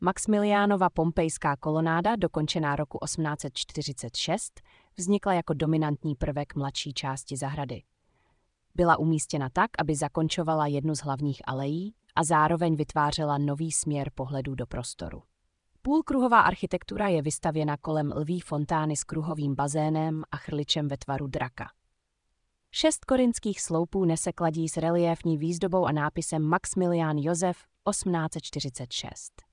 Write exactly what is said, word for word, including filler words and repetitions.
Maxmiliánova pompejská kolonáda, dokončená roku osmnáct set čtyřicet šest, vznikla jako dominantní prvek mladší části zahrady. Byla umístěna tak, aby zakončovala jednu z hlavních alejí a zároveň vytvářela nový směr pohledu do prostoru. Půlkruhová architektura je vystavěna kolem lví fontány s kruhovým bazénem a chrličem ve tvaru draka. Šest korinských sloupů nese kladí s reliéfní výzdobou a nápisem Maxmilián Josef osmnáct set čtyřicet šest.